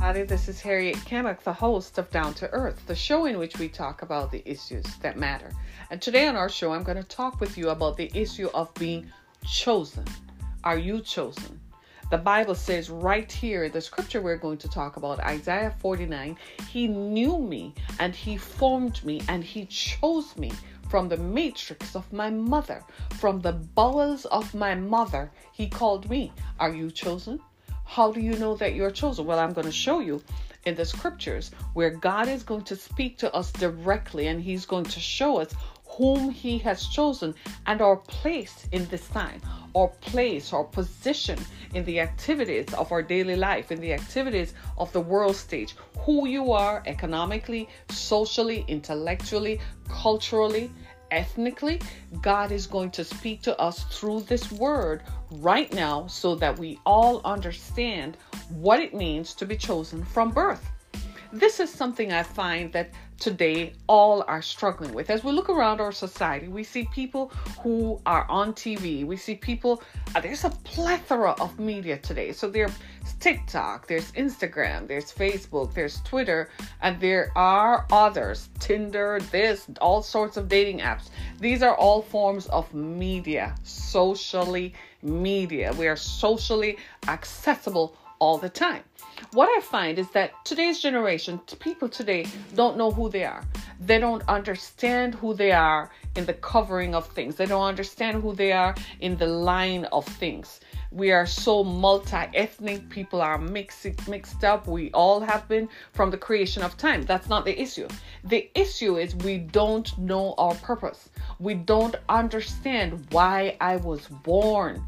everybody. This is Harriet Kamak, the host of Down to Earth, the show in which we talk about the issues that matter. And today on our show, I'm going to talk with you about the issue of being chosen. Are you chosen? The Bible says right here in the scripture we're going to talk about, Isaiah 49, He knew me and He formed me and He chose me from the matrix of my mother, from the bowels of my mother. He called me. Are you chosen? How do you know that you're chosen? Well, I'm going to show you in the scriptures where God is going to speak to us directly, and He's going to show us whom He has chosen and our place in this time, our place, our position in the activities of our daily life, in the activities of the world stage, who you are economically, socially, intellectually, culturally, ethnically. God is going to speak to us through this word right now so that we all understand what it means to be chosen from birth. This is something I find that today all are struggling with. As we look around our society, we see people who are on TV. We see people, there's a plethora of media today. So there's TikTok, there's Instagram, there's Facebook, there's Twitter, and there are others, Tinder, all sorts of dating apps. These are all forms of media, socially media. We are socially accessible all the time. What I find is that today's generation, people today don't know who they are. They don't understand who they are in the covering of things. They don't understand who they are in the line of things. We are so multi-ethnic. People are mixed up. We all have been from the creation of time. That's not the issue. The issue is we don't know our purpose. We don't understand why I was born.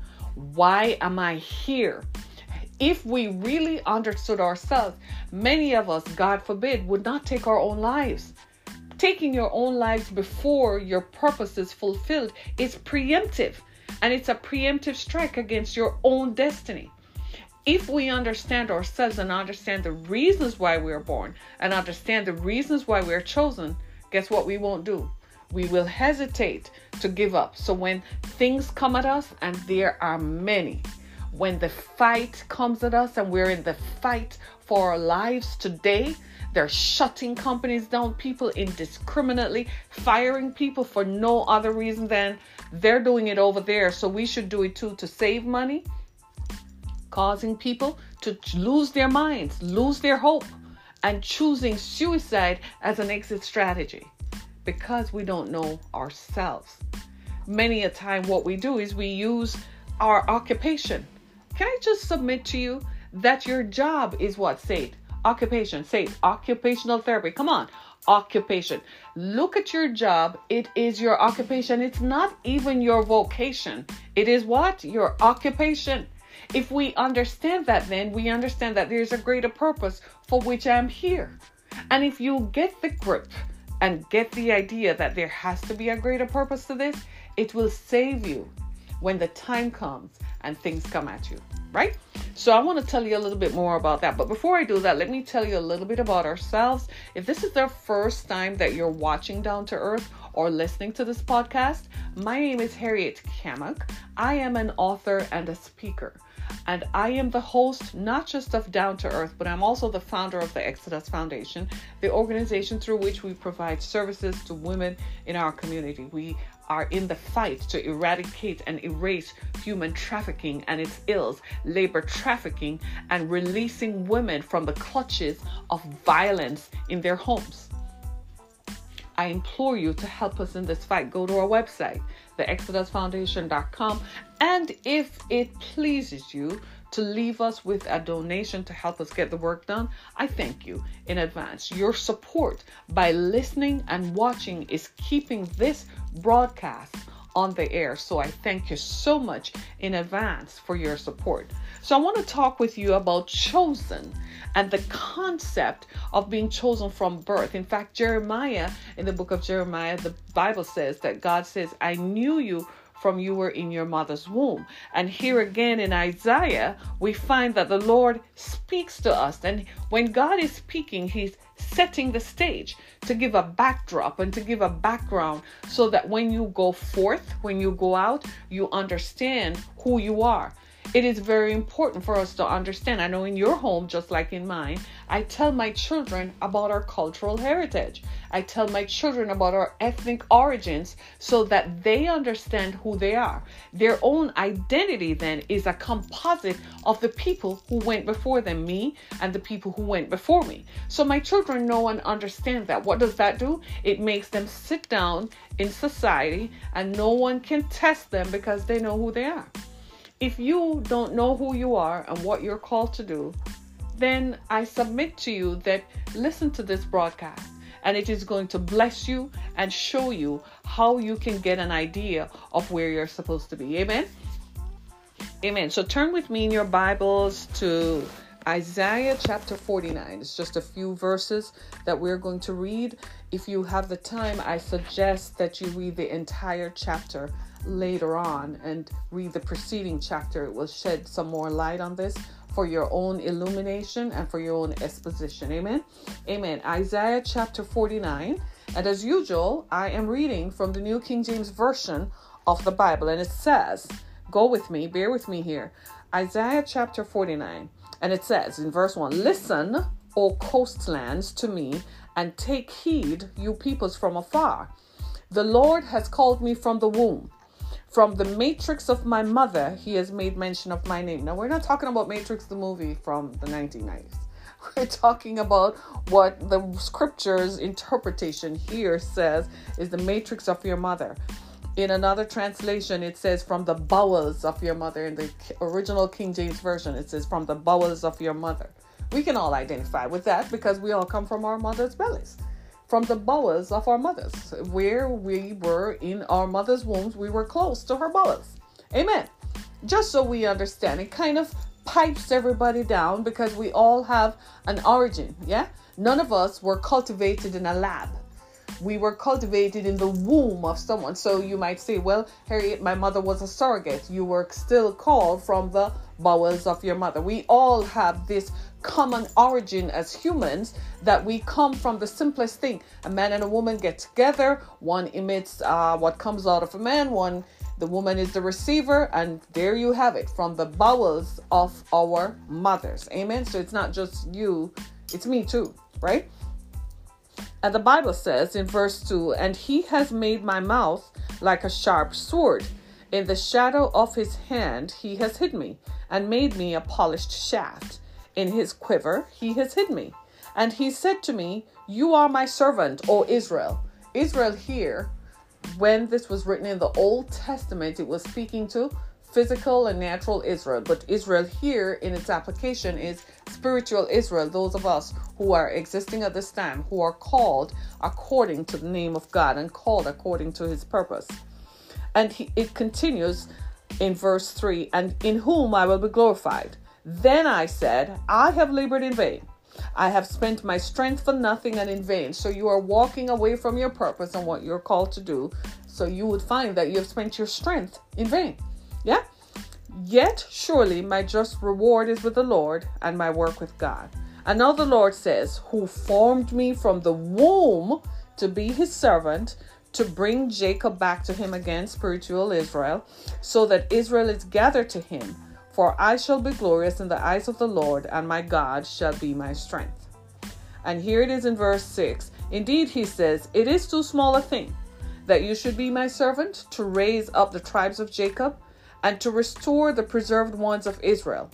Why am I here? If we really understood ourselves, many of us, God forbid, would not take our own lives. Taking your own lives before your purpose is fulfilled is preemptive, and it's a preemptive strike against your own destiny. If we understand ourselves and understand the reasons why we're born and understand the reasons why we're chosen, guess what we won't do? We will hesitate to give up. So when things come at us, and there are many, when the fight comes at us and we're in the fight for our lives today, they're shutting companies down, people indiscriminately firing people for no other reason than they're doing it over there, so we should do it too to save money, causing people to lose their minds, lose their hope, and choosing suicide as an exit strategy because we don't know ourselves. Many a time what we do is we use our occupation. Can I just submit to you that your job is what? Say it. Occupation. Say it. Occupational therapy. Come on. Occupation. Look at your job. It is your occupation. It's not even your vocation. It is what? Your occupation. If we understand that, then we understand that there's a greater purpose for which I'm here. And if you get the grip and get the idea that there has to be a greater purpose to this, it will save you when the time comes and things come at you, right? So I want to tell you a little bit more about that. But before I do that, let me tell you a little bit about ourselves. If this is the first time that you're watching Down to Earth or listening to this podcast, my name is Harriet Kamak. I am an author and a speaker. And I am the host, not just of Down to Earth, but I'm also the founder of the Exodus Foundation, the organization through which we provide services to women in our community. We are in the fight to eradicate and erase human trafficking and its ills, labor trafficking, and releasing women from the clutches of violence in their homes. I implore you to help us in this fight. Go to our website, theexodusfoundation.com, and if it pleases you to leave us with a donation to help us get the work done, I thank you in advance. Your support by listening and watching is keeping this broadcast on the air. So I thank you so much in advance for your support. So I want to talk with you about chosen and the concept of being chosen from birth. In fact, Jeremiah, in the book of Jeremiah, the Bible says that God says, I knew you from you were in your mother's womb. And here again in Isaiah, we find that the Lord speaks to us. And when God is speaking, He's setting the stage to give a backdrop and to give a background so that when you go forth, when you go out, you understand who you are. It is very important for us to understand. I know in your home, just like in mine, I tell my children about our cultural heritage. I tell my children about our ethnic origins so that they understand who they are. Their own identity then is a composite of the people who went before them, me and the people who went before me. So my children know and understand that. What does that do? It makes them sit down in society and no one can test them because they know who they are. If you don't know who you are and what you're called to do, then I submit to you that listen to this broadcast and it is going to bless you and show you how you can get an idea of where you're supposed to be. Amen? Amen. So turn with me in your Bibles to Isaiah chapter 49. It's just a few verses that we're going to read. If you have the time, I suggest that you read the entire chapter later on and read the preceding chapter. It will shed some more light on this for your own illumination and for your own exposition. Amen. Amen. Isaiah chapter 49. And as usual, I am reading from the New King James Version of the Bible. And it says, go with me, bear with me here. Isaiah chapter 49. And it says in verse 1, listen, O coastlands, to me, and take heed, you peoples from afar. The Lord has called me from the womb. From the matrix of my mother, he has made mention of my name. Now, we're not talking about Matrix, the movie from the 1990s. We're talking about what the scripture's interpretation here says is the matrix of your mother. In another translation, it says from the bowels of your mother. In the original King James Version, it says from the bowels of your mother. We can all identify with that because we all come from our mother's bellies. From the bowels of our mothers. Where we were in our mother's wombs, we were close to her bowels. Amen. Just so we understand, it kind of pipes everybody down because we all have an origin. Yeah. None of us were cultivated in a lab. We were cultivated in the womb of someone. So you might say, well, Harriet, my mother was a surrogate. You were still called from the bowels of your mother. We all have this common origin as humans, that we come from the simplest thing. A man and a woman get together. One emits what comes out of a man. The woman is the receiver. And there you have it, from the bowels of our mothers. Amen. So it's not just you. It's me too. Right. And the Bible says in verse 2, and he has made my mouth like a sharp sword. In the shadow of his hand, he has hid me and made me a polished shaft. In his quiver, he has hid me. And he said to me, you are my servant, O Israel. Israel here, when this was written in the Old Testament, it was speaking to physical and natural Israel. But Israel here in its application is spiritual Israel, those of us who are existing at this time, who are called according to the name of God and called according to his purpose. And it continues in verse 3, and in whom I will be glorified. Then I said, I have labored in vain. I have spent my strength for nothing and in vain. So you are walking away from your purpose and what you're called to do. So you would find that you have spent your strength in vain. Yeah. Yet surely my just reward is with the Lord and my work with God. And now the Lord says, who formed me from the womb to be his servant, to bring Jacob back to him again, spiritual Israel, so that Israel is gathered to him. For I shall be glorious in the eyes of the Lord, and my God shall be my strength. And here it is in verse 6. Indeed, he says, it is too small a thing that you should be my servant, to raise up the tribes of Jacob, and to restore the preserved ones of Israel.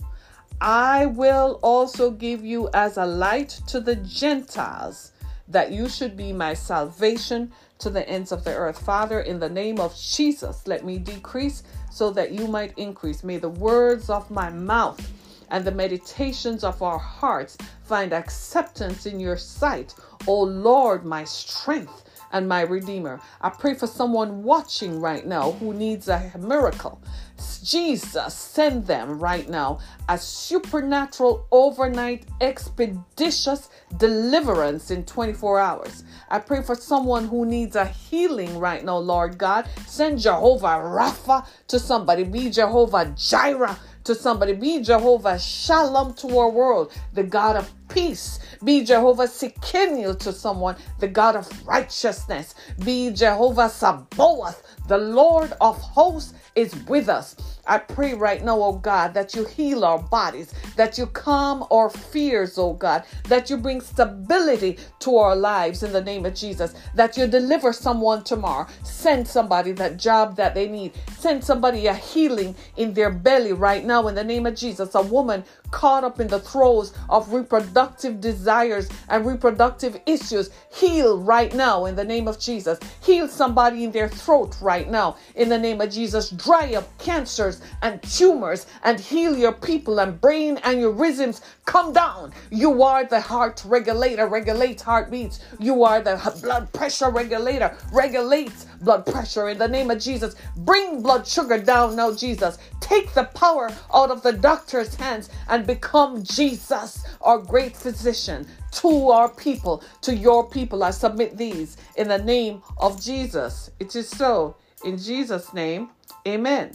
I will also give you as a light to the Gentiles, that you should be my salvation to the ends of the earth. Father, in the name of Jesus, let me decrease so that you might increase. May the words of my mouth and the meditations of our hearts find acceptance in your sight, O Lord, my strength and my Redeemer. I pray for someone watching right now who needs a miracle. Jesus, send them right now a supernatural, overnight, expeditious deliverance in 24 hours. I pray for someone who needs a healing right now, Lord God. Send Jehovah Rapha to somebody. Be Jehovah Jireh to somebody. Be Jehovah Shalom to our world, the God of peace. Be Jehovah Sikinu to someone, the God of righteousness. Be Jehovah Sabaoth, the Lord of hosts is with us. I pray right now, oh God, that you heal our bodies, that you calm our fears, oh God, that you bring stability to our lives in the name of Jesus, that you deliver someone tomorrow. Send somebody that job that they need. Send somebody a healing in their belly right now in the name of Jesus. A woman caught up in the throes of reproductive desires and reproductive issues, heal right now in the name of Jesus. Heal somebody in their throat right now in the name of Jesus. Dry up cancers and tumors and heal your people, and brain aneurysms come down. You are the heart regulator, regulates heartbeats. You are the blood pressure regulator, regulates blood pressure in the name of Jesus. Bring blood sugar down now, Jesus. Take the power out of the doctor's hands and become Jesus, our great physician, to our people, to your people. I submit these in the name of Jesus. It is so. In Jesus' name, amen.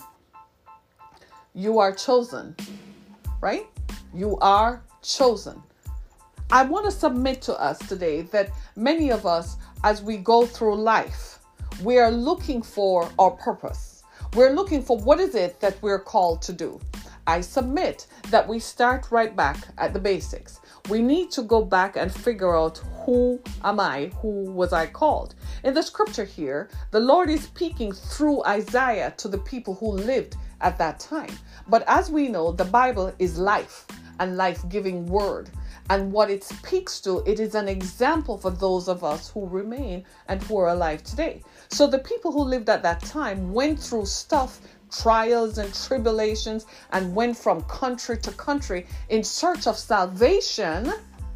You are chosen, right? You are chosen. I want to submit to us today that many of us, as we go through life, we are looking for our purpose. We're looking for what is it that we're called to do. I submit that we start right back at the basics. We need to go back and figure out, who am I? Who was I called? In the scripture here, the Lord is speaking through Isaiah to the people who lived at that time. But as we know, the Bible is life and life-giving word. And what it speaks to, it is an example for those of us who remain and who are alive today. So the people who lived at that time went through stuff, trials and tribulations, and went from country to country in search of salvation.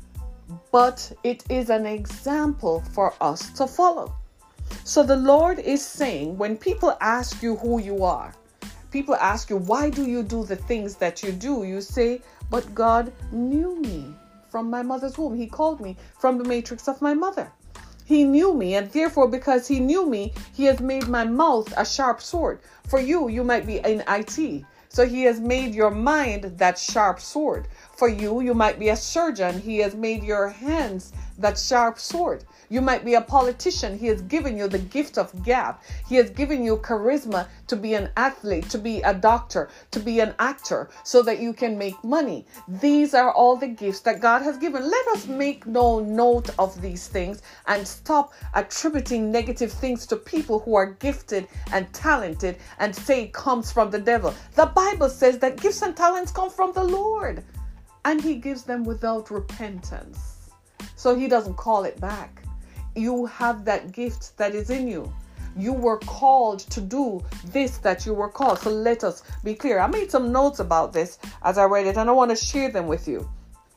But it is an example for us to follow. So the Lord is saying, when people ask you who you are, people ask you, why do you do the things that you do? You say, but God knew me from my mother's womb. He called me from the matrix of my mother. He knew me, and therefore, because he knew me, he has made my mouth a sharp sword. For you, you might be in IT. So he has made your mind that sharp sword. For you, you might be a surgeon. He has made your hands that sharp sword. You might be a politician. He has given you the gift of gab. He has given you charisma to be an athlete, to be a doctor, to be an actor, so that you can make money. These are all the gifts that God has given. Let us make no note of these things and stop attributing negative things to people who are gifted and talented and say it comes from the devil. The Bible says that gifts and talents come from the Lord, and he gives them without repentance. So he doesn't call it back. You have that gift that is in you. You were called to do this that you were called. So let us be clear. I made some notes about this as I read it, and I want to share them with you.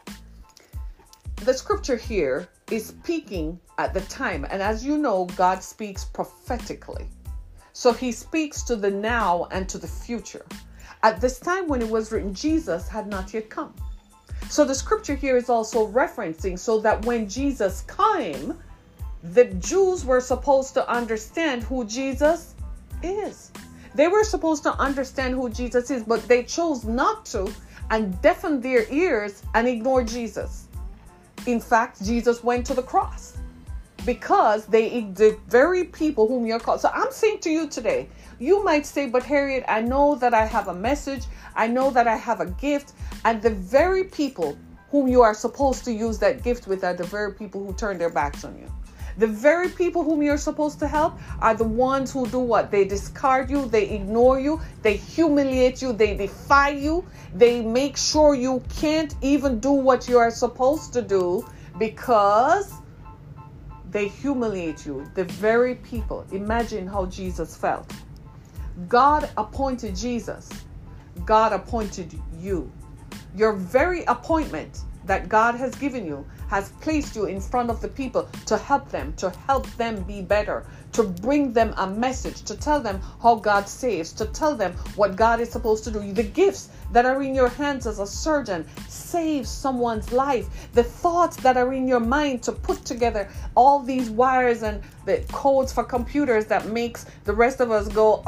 The scripture here is speaking at the time. And as you know, God speaks prophetically. So he speaks to the now and to the future. At this time when it was written, Jesus had not yet come. So the scripture here is also referencing so that when Jesus came, the Jews were supposed to understand who Jesus is. They were supposed to understand who Jesus is, but they chose not to and deafened their ears and ignored Jesus. In fact, Jesus went to the cross because the very people whom you're called. So I'm saying to you today, you might say, but Harriet, I know that I have a message. I know that I have a gift. And the very people whom you are supposed to use that gift with are the very people who turn their backs on you. The very people whom you're supposed to help are the ones who do what? They discard you, they ignore you, they humiliate you, they defy you, they make sure you can't even do what you are supposed to do because they humiliate you. The very people. Imagine how Jesus felt. God appointed Jesus. God appointed you. Your very appointment that God has given you has placed you in front of the people to help them be better, to bring them a message, to tell them how God saves, to tell them what God is supposed to do. The gifts that are in your hands as a surgeon save someone's life. The thoughts that are in your mind to put together all these wires and the codes for computers that makes the rest of us go,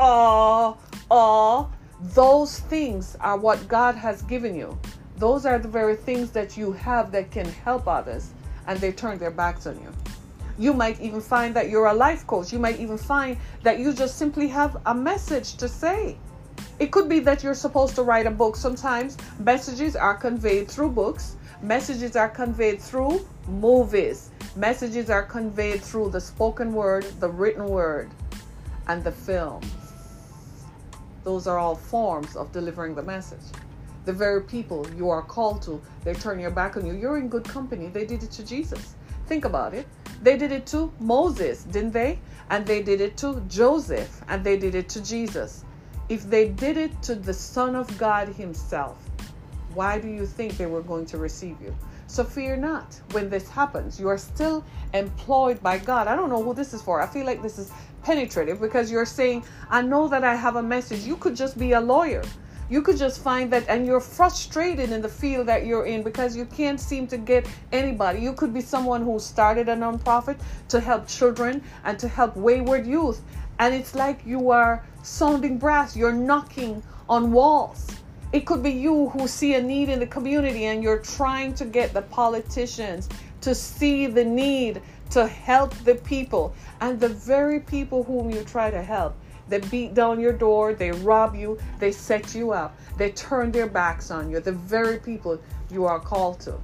those things are what God has given you. Those are the very things that you have that can help others, and they turn their backs on you. You might even find that you're a life coach. You might even find that you just simply have a message to say. It could be that you're supposed to write a book. Sometimes messages are conveyed through books. Messages are conveyed through movies. Messages are conveyed through the spoken word, the written word, and the film. Those are all forms of delivering the message. The very people you are called to, they turn your back on you. You're in good company. They did it to Jesus. Think about it. They did it to Moses, didn't they? And they did it to Joseph, and they did it to Jesus. If they did it to the Son of God himself, why do you think they were going to receive you? So fear not when this happens. You are still employed by God. I don't know who this is for. I feel like this is penetrative because you're saying, I know that I have a message. You could just be a lawyer. You could just find that, and you're frustrated in the field that you're in because you can't seem to get anybody. You could be someone who started a nonprofit to help children and to help wayward youth. And it's like you are sounding brass. You're knocking on walls. It could be you who see a need in the community and you're trying to get the politicians to see the need to help the people. And the very people whom you try to help, they beat down your door, they rob you, they set you up, they turn their backs on you. The very people you are called to.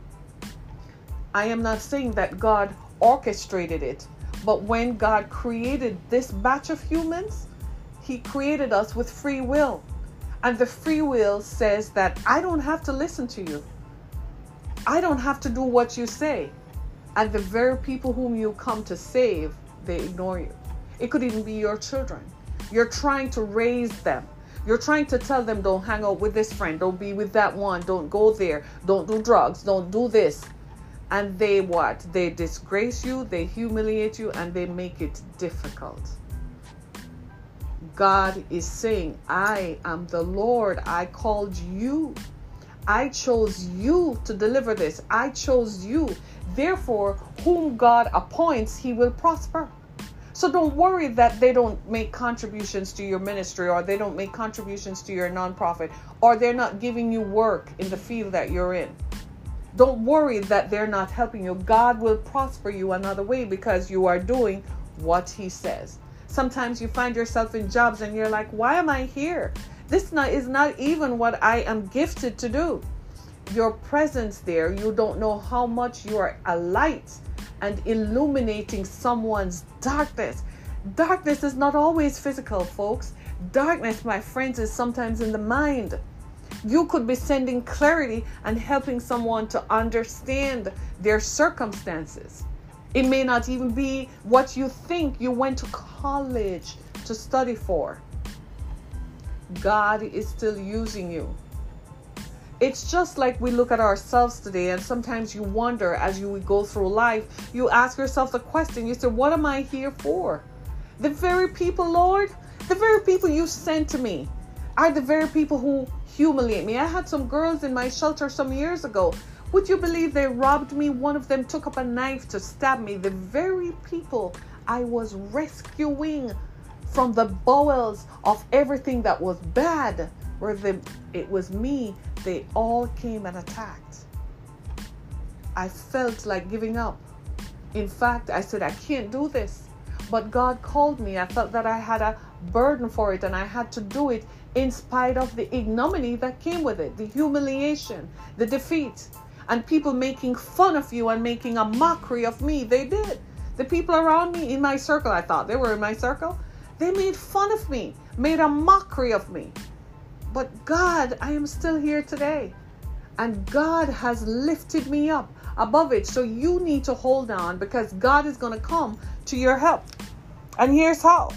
I am not saying that God orchestrated it, but when God created this batch of humans, he created us with free will. And the free will says that I don't have to listen to you. I don't have to do what you say. And the very people whom you come to save, they ignore you. It could even be your children. You're trying to raise them. You're trying to tell them, don't hang out with this friend. Don't be with that one. Don't go there. Don't do drugs. Don't do this. And they what? They disgrace you. They humiliate you. And they make it difficult. God is saying, I am the Lord. I called you. I chose you to deliver this. I chose you. Therefore, whom God appoints, he will prosper. So don't worry that they don't make contributions to your ministry, or they don't make contributions to your nonprofit, or they're not giving you work in the field that you're in. Don't worry that they're not helping you. God will prosper you another way because you are doing what he says. Sometimes you find yourself in jobs and you're like, why am I here? This is not even what I am gifted to do. Your presence there, you don't know how much you are a light and illuminating someone's darkness. Darkness is not always physical, folks. Darkness, my friends, is sometimes in the mind. You could be sending clarity and helping someone to understand their circumstances. It may not even be what you think you went to college to study for. God is still using you. It's just like we look at ourselves today, and sometimes you wonder as you go through life, you ask yourself the question, you say, what am I here for? The very people, Lord, the very people you sent to me are the very people who humiliate me. I had some girls in my shelter some years ago. Would you believe they robbed me? One of them took up a knife to stab me. The very people I was rescuing from the bowels of everything that was bad, it was me, they all came and attacked. I felt like giving up. In fact, I said, I can't do this. But God called me. I felt that I had a burden for it, and I had to do it in spite of the ignominy that came with it, the humiliation, the defeat, and people making fun of you and making a mockery of me. They did. The people around me in my circle, I thought they were in my circle, they made fun of me, made a mockery of me. But God, I am still here today. And God has lifted me up above it. So you need to hold on, because God is going to come to your help. And here's how.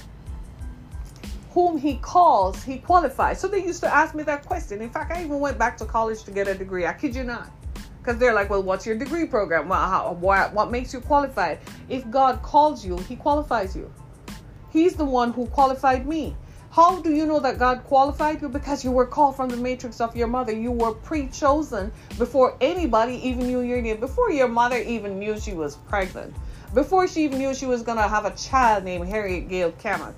Whom he calls, he qualifies. So they used to ask me that question. In fact, I even went back to college to get a degree. I kid you not. Because they're like, well, what's your degree program? Well, what makes you qualified? If God calls you, he qualifies you. He's the one who qualified me. How do you know that God qualified you? Because you were called from the matrix of your mother. You were pre-chosen before anybody even knew your name. Before your mother even knew she was pregnant. Before she even knew she was going to have a child named Harriet Gail Kamak.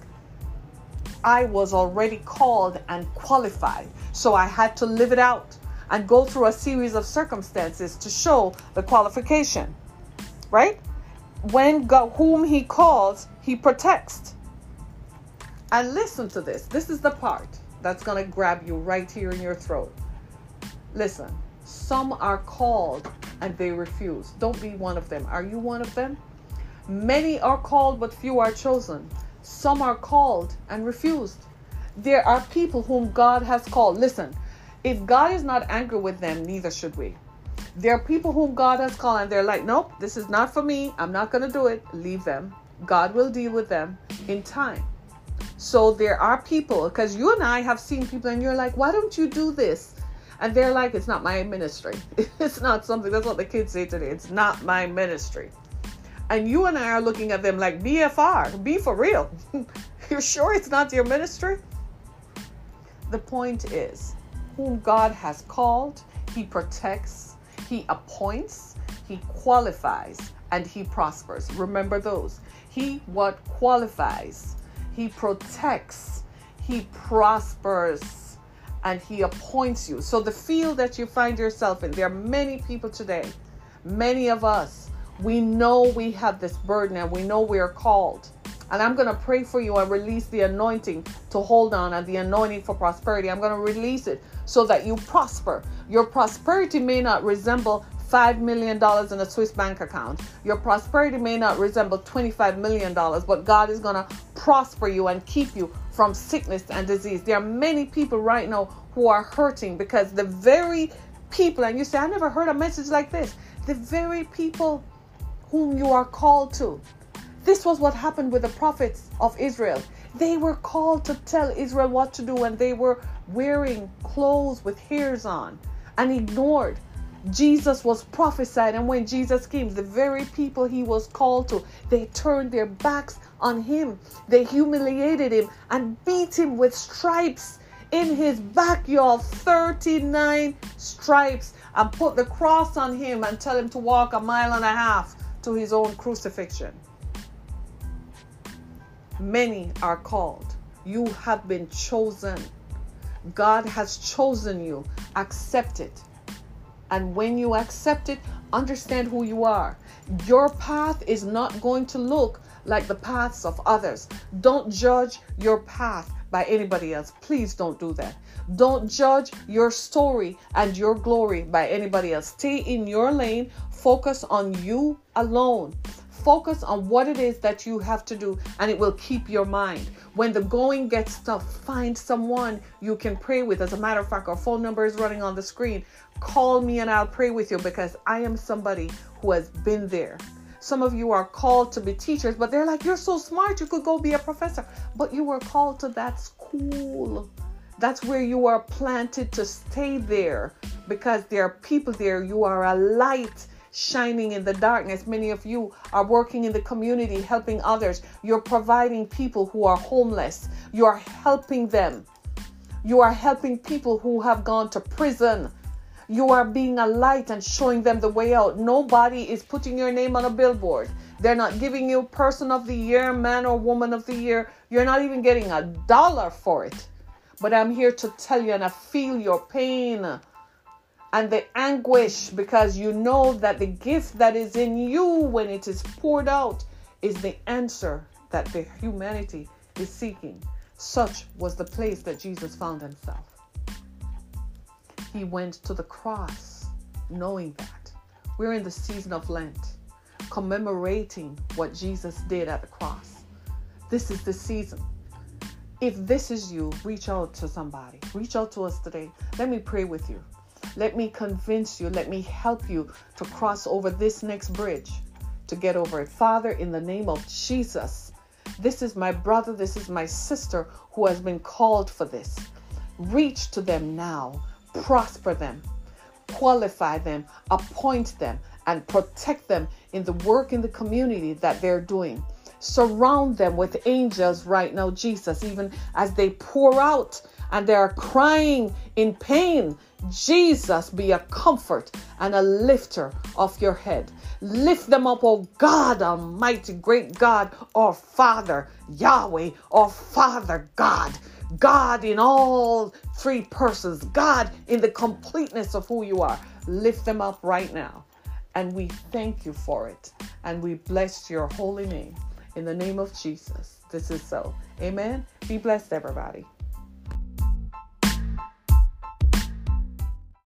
I was already called and qualified. So I had to live it out and go through a series of circumstances to show the qualification. Right? When God, whom he calls, he protects. And listen to this. This is the part. that's going to grab you right here in your throat. Listen, some are called and they refuse. Don't be one of them. Are you one of them? Many are called, but few are chosen. Some are called and refused. There are people whom God has called. Listen, if God is not angry with them, neither should we. There are people whom God has called and they're like, nope, this is not for me. I'm not going to do it. Leave them. God will deal with them in time. So there are people, because you and I have seen people and you're like, why don't you do this? And they're like, it's not my ministry. It's not something, that's what the kids say today. It's not my ministry. And you and I are looking at them like, BFR, be for real. You're sure it's not your ministry? The point is, whom God has called, he protects, he appoints, he qualifies, and he prospers. Remember those. He what qualifies, he protects, he prospers, and he appoints you. So the field that you find yourself in, there are many people today, many of us, we know we have this burden and we know we are called. And I'm going to pray for you and release the anointing to hold on, and the anointing for prosperity. I'm going to release it so that you prosper. Your prosperity may not resemble $5 million in a Swiss bank account. Your prosperity may not resemble $25 million, but God is going to prosper you and keep you from sickness and disease. There are many people right now who are hurting because the very people, and you say, I never heard a message like this. The very people whom you are called to. This was what happened with the prophets of Israel. They were called to tell Israel what to do, and they were wearing clothes with hairs on and ignored. Jesus was prophesied, and when Jesus came, the very people he was called to, they turned their backs on him. They humiliated him and beat him with stripes in his back, y'all. 39 stripes, and put the cross on him and tell him to walk 1.5 miles to his own crucifixion. Many are called. You have been chosen. God has chosen you. Accept it. And when you accept it, understand who you are. Your path is not going to look like the paths of others. Don't judge your path by anybody else. Please don't do that. Don't judge your story and your glory by anybody else. Stay in your lane. Focus on you alone. Focus on what it is that you have to do, and it will keep your mind. When the going gets tough, find someone you can pray with. As a matter of fact, our phone number is running on the screen. Call me and I'll pray with you, because I am somebody who has been there. Some of you are called to be teachers, but they're like, you're so smart, you could go be a professor. But you were called to that school. That's where you are planted to stay there, because there are people there. You are a light shining in the darkness. Many of you are working in the community, helping others. You're providing people who are homeless. You are helping them. You are helping people who have gone to prison. You are being a light and showing them the way out. Nobody is putting your name on a billboard. They're not giving you Person of the Year, Man or Woman of the Year. You're not even getting $1 for it. But I'm here to tell you, and I feel your pain and the anguish, because you know that the gift that is in you, when it is poured out, is the answer that the humanity is seeking. Such was the place that Jesus found himself. He went to the cross knowing that. We're in the season of Lent, commemorating what Jesus did at the cross. This is the season. If this is you, reach out to somebody. Reach out to us today. Let me pray with you. Let me convince you. Let me help you to cross over this next bridge, to get over it. Father, in the name of Jesus, this is my brother, this is my sister who has been called for this. Reach to them now. Prosper them. Qualify them. Appoint them. And protect them in the work in the community that they're doing. Surround them with angels right now, Jesus, even as they pour out and they are crying in pain. Jesus, be a comfort and a lifter of your head. Lift them up, oh God, Almighty, great God, our Father, Yahweh, our Father, God. God in all three persons. God in the completeness of who you are. Lift them up right now. And we thank you for it. And we bless your holy name. In the name of Jesus, this is so. Amen. Be blessed, everybody.